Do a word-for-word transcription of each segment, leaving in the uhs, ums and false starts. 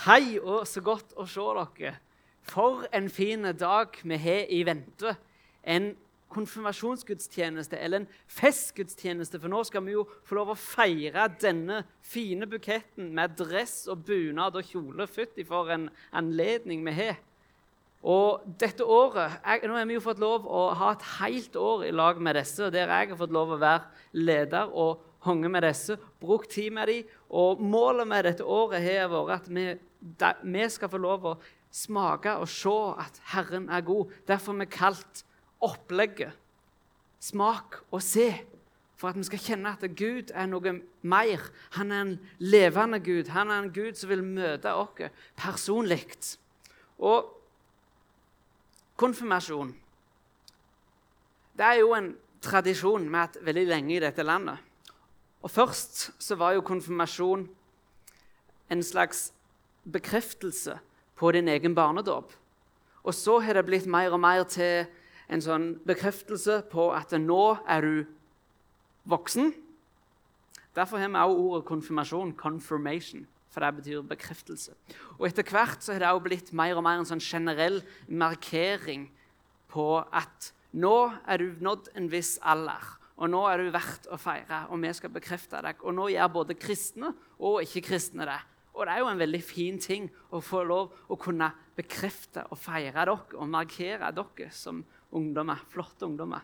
Hei, og så godt å se dere. For en fin dag vi har i vente. En konfirmasjonsgudstjeneste, eller en festgudstjeneste, for nå skal vi jo få lov å feire denne fine buketten med dress og bunad og kjole. Fytti for en anledning vi har. Og dette året, jeg, nå har vi jo fått lov å ha et helt år i lag med disse, der jeg har fått lov å være leder og honge med disse, brukt tid med dem, og målet med dette året har vært at vi, da, vi skal få lov å smake og se at Herren er god. Derfor har vi kalt opplegget smak og se, for at vi skal kjenne at Gud er noe mer. Han er en levende Gud. Han er en Gud som vil møte oss personlig. Og konfirmasjon, det er jo en tradisjon vi har hatt veldig lenge i dette landet. Og først så var jo konfirmasjon en slags bekreftelse på din egen barnedåp. Og så har det blitt mer og mer til en sånn bekreftelse på at nå er du voksen. Derfor har vi også ordet konfirmasjon, confirmation, for det betyr bekreftelse. Og etter hvert så har det også blitt mer og mer en sånn generell markering på at nå er du nådd en viss alder. Og nå er du verdt å feire, og vi skal bekrefte deg. Og nå gjør både kristne og ikke-kristne det. Og det er jo en veldig fin ting å få lov å kunne bekrefte og feire dere og markere dere som ungdommer, flotte ungdommer.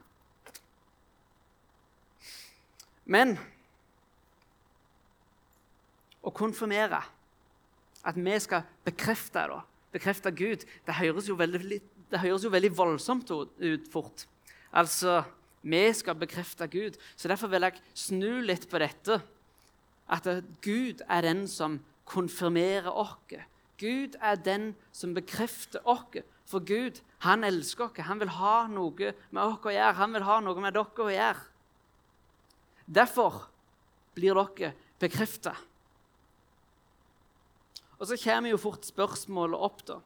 Men å konfirmere, at vi skal bekrefte det, bekrefte Gud, det høres jo veldig, det høres jo veldig voldsomt ut fort. Altså, vi skal bekrefte Gud. Så derfor vil jeg snu litt på dette. At Gud er den som konfirmerer oss. Gud er den som bekrefter oss. For Gud, han elsker oss. Han vil ha noe med oss å gjøre. Han vil ha noe med dere å gjøre. Derfor blir dere bekreftet. Og så kommer jo fort spørsmålet opp da.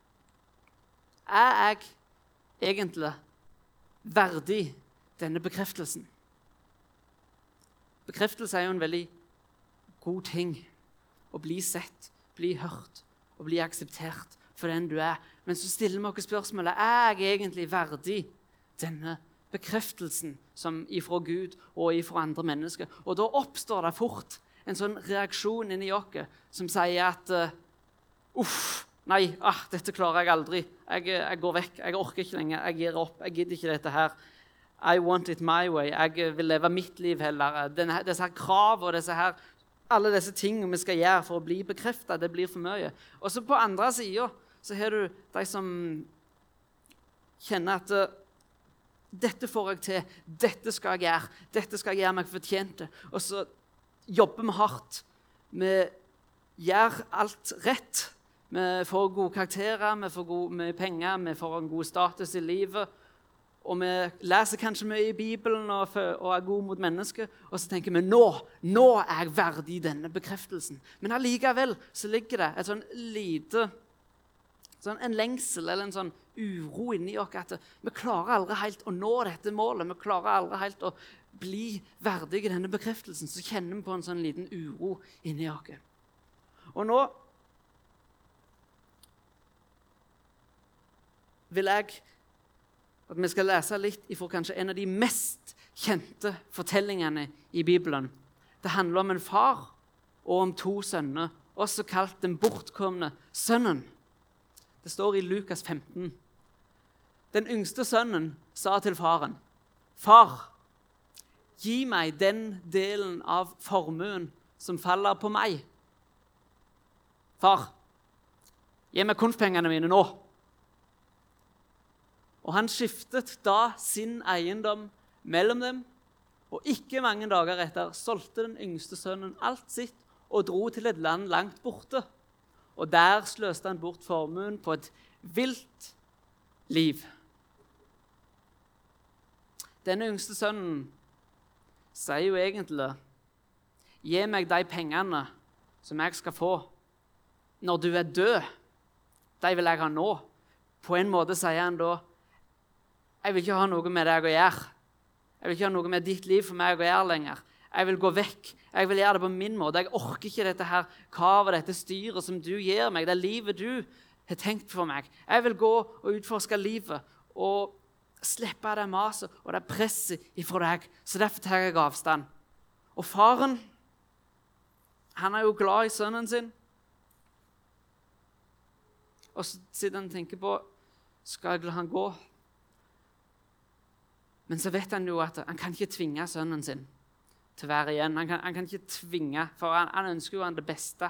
Er jeg egentlig verdig denne bekreftelsen? Bekreftelse er jo en veldig god ting. Å bli sett, bli hørt og bli akseptert for den du er. Men så stiller vi oss spørsmålet, er jeg egentlig verdig denne bekreftelsen som ifra Gud og ifra andre mennesker? Og da oppstår det fort en sånn reaksjon inni oss som sier at uff, nei, ah, dette klarer jeg aldri. Jeg, jeg går vekk, jeg orker ikke lenger, jeg gir opp, jeg gidder ikke dette her. I want it my way. Jeg vil leve mitt liv heller. Denne, disse her krav og disse her, alle disse tingene vi skal gjøre for å bli bekreftet, det blir for mye. Og så på andre siden så har du de som kjenner at dette får jeg til, dette skal jeg gjøre, dette skal jeg gjøre meg fortjent til. Og så jobber vi hardt. Vi gjør alt rett. Vi får gode karakterer, vi får gode, mye penger, vi får en god status i livet. Og vi leser kanskje mye i Bibelen og, og er gode mot mennesker. Og så tenker vi, nå, nå er jeg verdig denne bekreftelsen. Men allikevel så ligger det et sånn lite, sånn en lengsel eller en sånn uro inni oss. At vi klarer aldri helt å nå dette målet. Vi klarer aldri helt å bli verdige denne bekreftelsen. Så kjenner vi på en sånn liten uro inni oss. Og nå vil jeg at vi skal lese litt fra kanskje en av de mest kjente fortellingene i Bibelen. Det handler om en far og om to sønner, også kalt den bortkomne sønnen. Det står i Lukas femten. Den yngste sønnen sa til faren, «Far, gi meg den delen av formuen som faller på meg.» «Far, gi meg konfpengene mine nå.» Og han skiftet da sin eiendom mellom dem, og ikke mange dager etter solgte den yngste sønnen alt sitt og dro til et land langt borte. Og der sløste han bort formuen på et vilt liv. Denne yngste sønnen sier jo egentlig, «Gi meg de pengene som jeg skal få når du er død. De vil jeg ha nå.» På en måte sier han da, Jeg vil ikke ha noe med deg å gjøre. Jeg vil ikke ha noe med ditt liv for meg å gjøre lenger. Jeg vil gå vekk. Jeg vil gjøre det på min måte. Jeg orker ikke dette her kavet, dette styret som du gir meg, det livet du har tenkt for meg. Jeg vil gå og utforske livet og slippe det maset og det presset ifra deg. Så derfor tar jeg avstand. Og faren, han er jo glad i sønnen sin. Og så sitter han og tenker på, skal jeg la han gå? Men så vet han jo at han kan ikke tvinge sønnen sin til å være igjen. Han kan, han kan ikke tvinge, for han, han ønsker jo han det beste.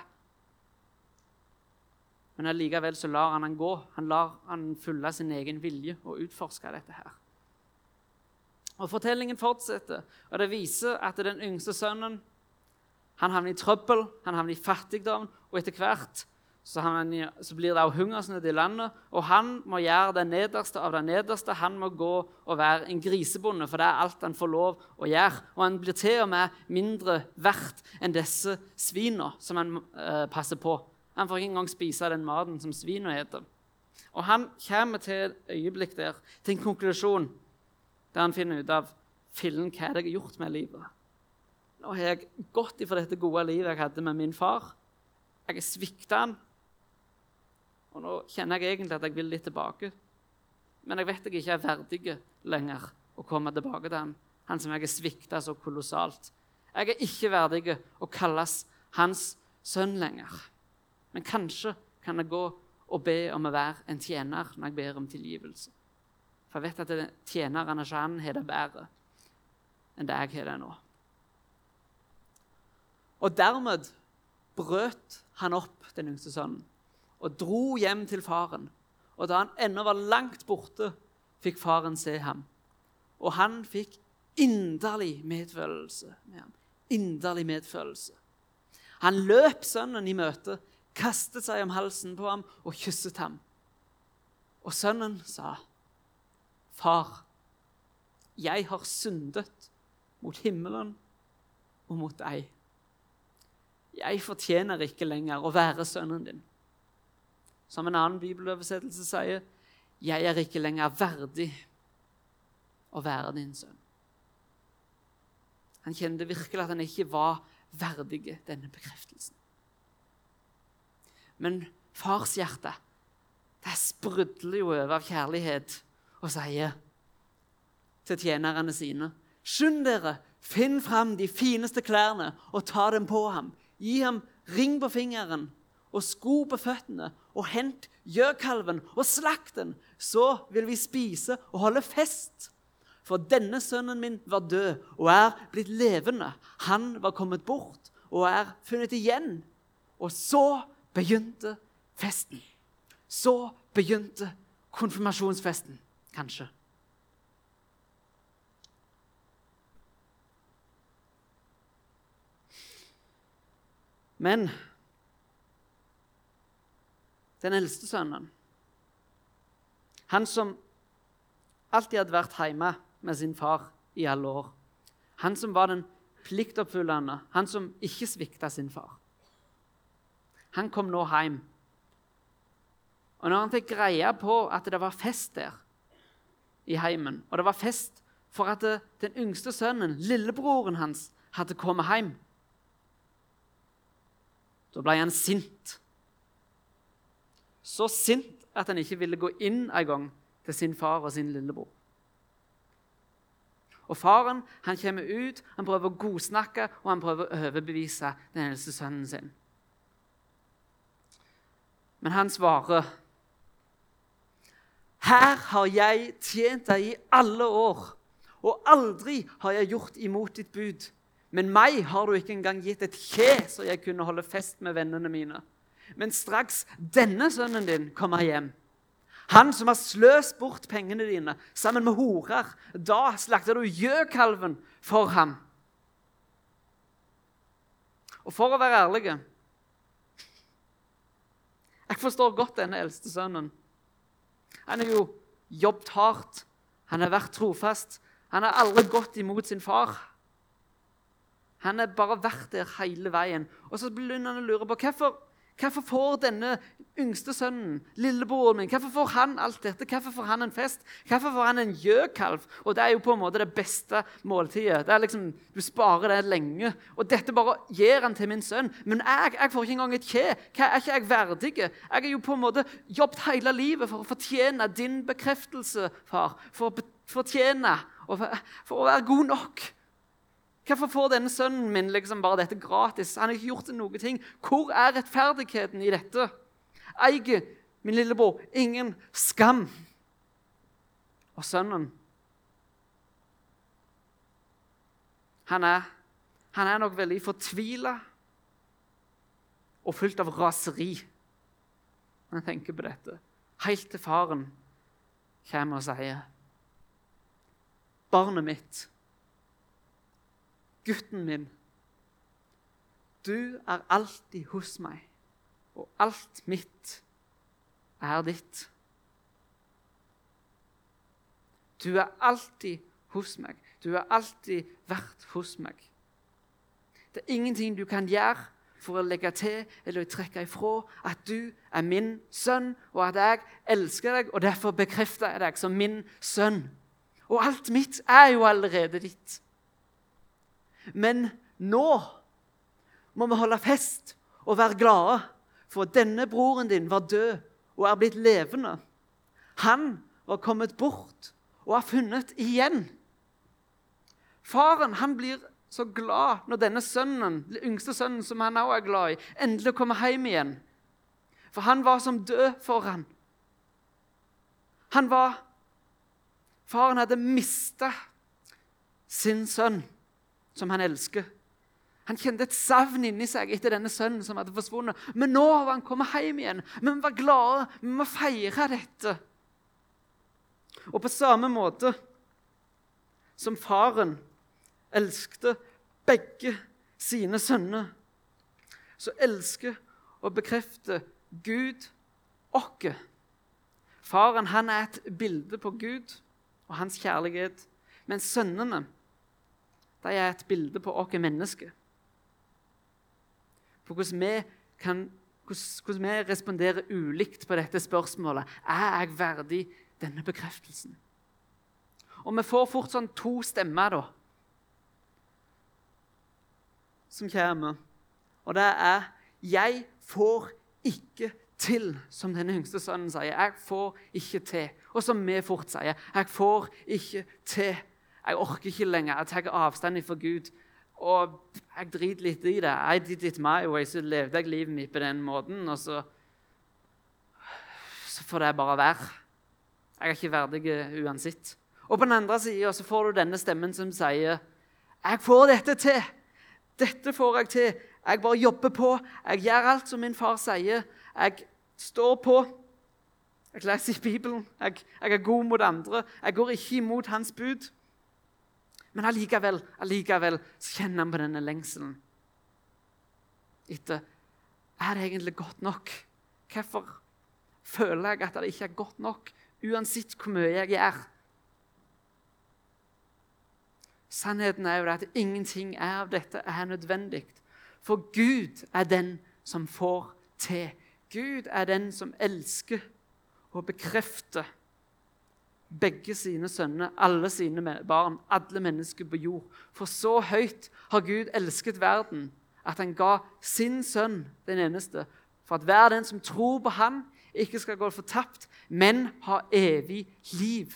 Men allikevel så lar han han gå. Han lar han følge sin egen vilje og utforske dette her. Og fortellingen fortsetter, og det viser at den yngste sønnen, han havner i trøbbel, han havner i fattigdom, og etter hvert så, havner, så blir det også hungersnød i landet, og han må gjøre det nederste av det nederste. Han må gå og være en grisebonde, for det er alt han får lov å gjøre. Og han blir til og med mindre verdt enn disse svina som han eh, passer på. Han får ikke engang spise den maten som svina heter. Og han kommer til et øyeblikk der, til en konklusjon, der han finner ut av, fillen, hva er det jeg har gjort med livet? Nå har jeg gått ifra dette gode livet jeg hadde med min far. Jeg har sviktet han. Og nå kjenner jeg egentlig at jeg vil litt tilbake. Men jeg vet jeg ikke er verdig lenger å komme tilbake til han. Han som jeg har sviktet så kolossalt. Jeg er ikke verdig å kalles hans sønn lenger. Men kanskje kan jeg gå og be om å være en tjener når jeg ber om tilgivelse. For jeg vet at tjeneren ikke han har det bedre enn det jeg har det nå. Og dermed brøt han opp den yngste sønnen og dro hjem til faren. Og da han ennå var langt borte, fikk faren se ham. Og han fikk inderlig medfølelse med ham. Inderlig medfølelse. Han løp sønnen i møte, kastet seg om halsen på ham og kysset ham. Og sønnen sa, «Far, jeg har syndet mot himmelen og mot deg. Jeg fortjener ikke lenger å være sønnen din.» Som en annen bibeloversettelse sier, «Jeg er ikke lenger verdig å være din sønn.» Han kjente virkelig at han ikke var verdig denne bekreftelsen. Men fars hjerte, det sprudler jo over av kjærlighet og sier til tjenerne sine, «Skynd dere, finn frem de fineste klærne og ta dem på ham. Gi ham ring på fingeren og sko på føttene, og hent gjøkalven og slakt den. Så vil vi spise og holde fest. For denne sønnen min var død og er blitt levende. Han var kommet bort og er funnet igjen.» Og så begynte festen. Så begynte konfirmasjonsfesten, kanskje. Men den eldste sønnen, han som alltid hadde vært hjemme med sin far i alle år, han som var den pliktoppfyllende, han som ikke sviktet sin far, han kom nå hjem. Og når han fikk greie på at det var fest der i heimen, og det var fest for at den yngste sønnen, lillebroren hans, hadde kommet hjem, da ble han sint. Så sint at han ikke ville gå inn en gang til sin far og sin lillebror. Og faren, han kommer ut, han prøver å godsnakke, og han prøver å overbevise den eldste sønnen sin. Men han svarer, «Her har jeg tjent deg i alle år, og aldri har jeg gjort imot ditt bud. Men meg har du ikke engang gitt et kje, så jeg kunne holde fest med vennene mine. Men straks denne sønnen din kommer hjem, han som har sløst bort pengene dine sammen med horer, da slakter du gjøkalven for ham.» Og for å være ærlige, jeg forstår godt denne eldste sønnen. Han har jo jobbet hardt, han har vært trofast, han har aldri gått imot sin far. Han har bare vært der hele veien. Og så begynner han å lure på hvorfor, Hvorfor får denne yngste sønnen, lillebroren min, hvorfor får han alt dette? Hvorfor får han en fest? Hvorfor får han en gjøkalv? Og det er jo på en måte det beste måltidet. Det er liksom, du sparer det lenge. Og dette bare gir han til min sønn. Men jeg, jeg får ikke engang et kje. Hva er ikke jeg verdig? Jeg har jo på en måte jobbet hele livet for å fortjene din bekreftelse, far. For å fortjene, og for, for å være god nok. Hvorfor får denne sønnen min liksom bare dette gratis? Han har ikke gjort noe ting. Hvor er rettferdigheten i dette? Eier min lillebror ingen skam? Og sønnen, han er, han er nok veldig fortvilet og fullt av raseri. Han tenker på dette. Helt til faren kommer og sier, barnet mitt, gutten min, du er alltid hos meg, og alt mitt er ditt. Du er alltid hos meg. Du har alltid vært hos meg. Det er ingenting du kan gjøre for å legge til eller trekke ifra at du er min sønn, og at jeg elsker deg, og derfor bekrefter jeg deg som min sønn. Og alt mitt er jo allerede ditt. Men nå må vi holde fest og være glade, for denne broren din var død og er blitt levende. Han var kommet bort og har funnet igjen. Faren, han blir så glad når denne sønnen, den yngste sønnen som han også er glad i, endelig kommer hjem igjen. For han var som død for han. Han var, faren hadde mistet sin sønn, som han elsker. Han kjente et savn inni seg etter denne sønnen som hadde forsvunnet. Men nå var han kommet hjem igjen. Men vi var glade, vi må feire dette. Og på samme måte som faren elskte begge sine sønner, så elsker og bekrefter Gud oss. Faren, han er et bilde på Gud og hans kjærlighet, men sønnene, de er et bilde på oss mennesker. På hvordan vi, kan, hvordan vi responderer ulikt på dette spørsmålet. Er jeg verdig denne bekreftelsen? Og vi får fort sånn to stemmer da, som kommer. Og det er, jeg får ikke til, som denne yngste sønnen sier. Jeg får ikke til. Og som vi fort sier, jeg får ikke til. Jeg orker ikke lenger. Jeg tar avstand fra Gud. Og jeg driter litt i det. I did it my way, så levde jeg livet mitt på den måten, og så, så får det bare være. Jeg er ikke verdig uansett. Og på den andre siden så får du denne stemmen som sier, jeg får dette til. Dette får jeg til. Jeg bare jobber på. Jeg gjør alt som min far sier. Jeg står på. Jeg leser i Bibelen. Jeg, jeg er god mot andre. Jeg går ikke imot hans bud. Men allikevel, allikevel så kjenner han på denne lengselen. Etter, er det egentlig godt nok? Hvorfor føler jeg at det ikke er godt nok, uansett hvor mye jeg gjør? Sannheten er jo at ingenting av dette er nødvendig. For Gud er den som får til. Gud er den som elsker og bekrefter begge sine sønner, alle sine barn, alle mennesker på jord. For så høyt har Gud elsket verden, at han ga sin sønn, den eneste, for at hver den som tror på han, ikke skal gå fortapt, men ha evig liv.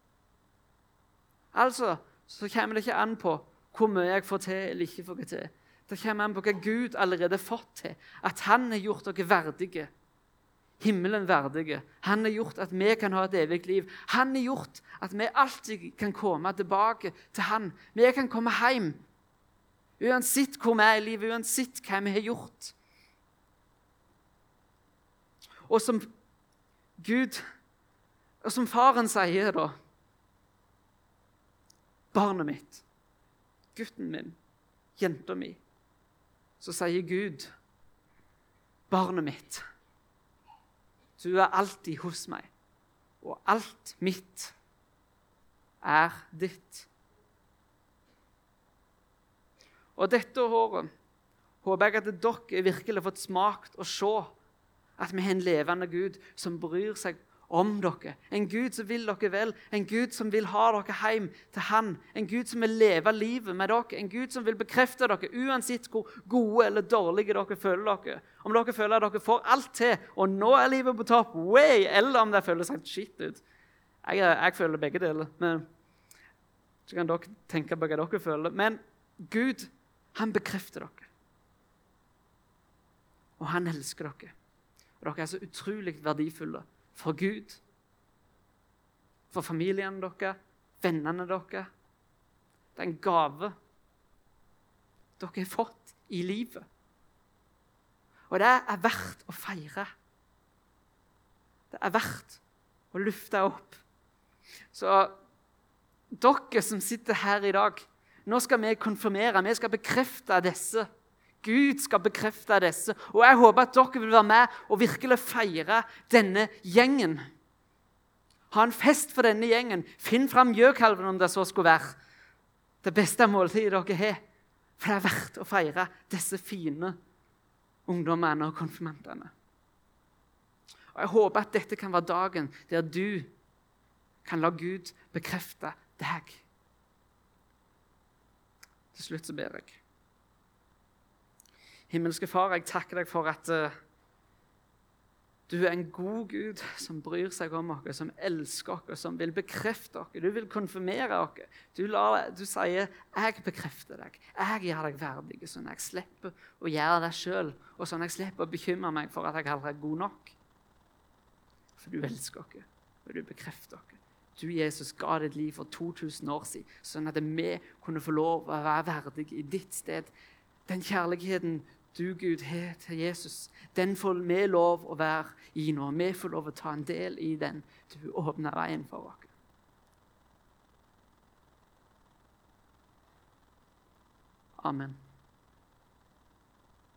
Altså, så kommer det ikke an på hvor mye jeg får til eller ikke får til. Det kommer an på hva Gud allerede har fått til, at han har gjort dere verdige, himmelen verdige. Han har gjort at vi kan ha et evig liv. Han har gjort at vi alltid kan komme tilbake til han. Vi kan komme hjem, uansett hvor vi er i livet, uansett hva vi har gjort. Og som Gud, og som faren sier da, barnet mitt, gutten min, jenta mi, så sier Gud, barnet mitt, du er alltid hos meg, og alt mitt er ditt. Og dette året, håper jeg at dere virkelig har fått smakt og se at vi har en levende Gud som bryr seg om dere. En Gud som vil dere vel. En Gud som vil ha dere hjem til han. En Gud som vil leve livet med dere. En Gud som vil bekrefte dere uansett hvor gode eller dårlige dere føler dere. Om dere føler at dere får alt til, og nå er livet på topp, way, eller om det føles helt shit ut. Jeg, jeg føler begge deler. Men så kan dere tenke på hva dere føler. Men Gud, han bekrefter dere. Og han elsker dere. Og dere er så utrolig verdifulle for Gud, for familien dere, vennene dere. Det er en gave dere har fått i livet. Og det er verdt å feire. Det er verdt å lufte opp. Så dere som sitter her i dag, nå skal vi konfirmere, vi skal bekrefte disse. Gud skal bekrefte disse. Og jeg håper at dere vil være med og virkelig feire denne gjengen. Ha en fest for denne gjengen. Finn fram gjøkalven om det så skulle være. Det beste måltidet dere har. For det er verdt å feire disse fine ungdommene og konfirmantene. Og jeg håper at dette kan være dagen der du kan la Gud bekrefte deg. Til slutt så ber jeg. Himmelske Far, jeg takker deg for at uh, du er en god Gud som bryr seg om oss, som elsker oss, som vil bekrefte oss. Du vil konfirmere oss. Du, lar, du sier, jeg bekrefter deg. Jeg gjør deg verdig, sånn at jeg slipper å gjøre det selv, og sånn at jeg slipper å bekymre meg for at jeg aldri er god nok. For du elsker oss, og du bekrefter oss. Du, Jesus, ga ditt liv for to tusen år siden, sånn at vi kunne få lov å være verdige i ditt sted. Den kjærligheten du, Gud, har til Jesus, den får vi lov å være i nå. Vi får lov å ta en del i den. Du åpner veien for oss. Amen.